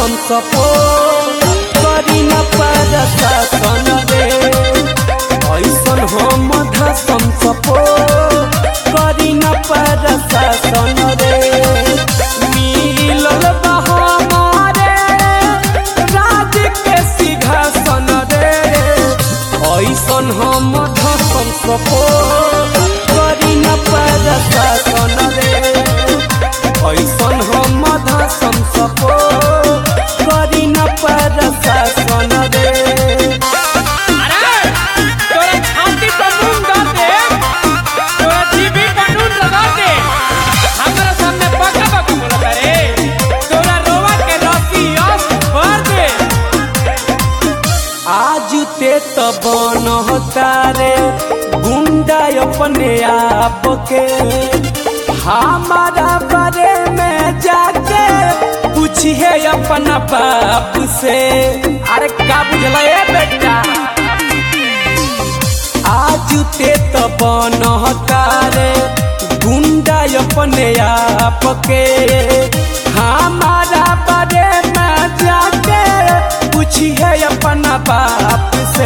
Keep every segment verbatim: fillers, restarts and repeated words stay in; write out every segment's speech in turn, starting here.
हम सपोर्ट करी न प्रशासन रे। ऐसन हम धसम सपोर्ट करी न प्रशासन रे। मिलल बा हमारे राज के सिंहासन रे। ऐसन हम धसम सपोर्ट करी न प्रशासन रे। ऐसन हम धसम सपोर्ट करी न प्रशासन रे। आज ते तो बनता रे गुंडा अपने आप के। हमारा बारे में जाके पूछिए अपना बाप से। अरे का बुझला ए बेटा। आज ते तो बनता रे गुंडा अपने आप के। हमारा बारे में जाके पूछिए अपना बाप से।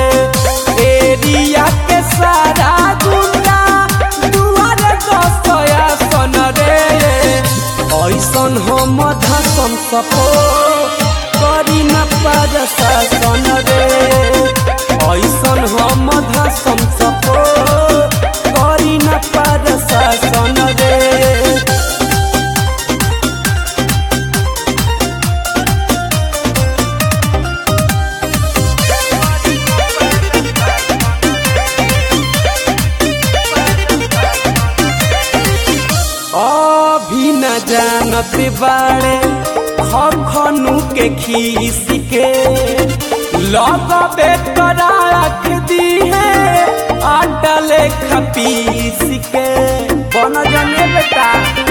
एरिया के सारा गुंडा दुआरे गसया सन रे। ऐसन हम धसम सपोर्ट करी न प्रशासन रे। ऐसन हम धसम सपोर्ट करी न प्रशासन रे। अभी न जानत बाड़े खखनु के खीस के। लगबे करा रख दी है आटा ले खपीस के। बन जाने बेटा।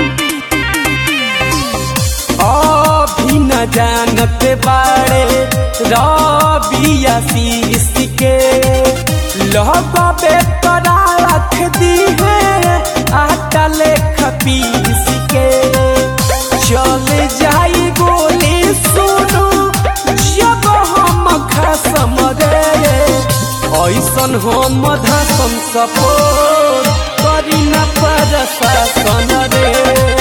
अभी न जानत बाड़े रवि आशीष के। लगबे करा रख दी है आटा ले खपीस के। चल जाई गोली सुनू जब हम खसम रे। ऐसन हम धसम सपोर्ट करी न प्रशासन रे।